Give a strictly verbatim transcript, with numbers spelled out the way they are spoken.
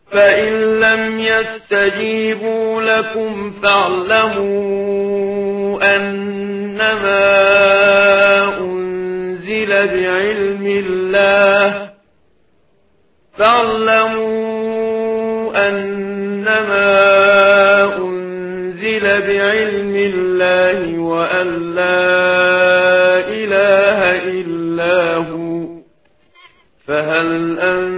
فإن لم يستجيبوا لكم فاعلموا أنما أنزل بعلم الله فاعلموا أنما أنزل بعلم الله وأن لا إله إلا هو فهل أنتم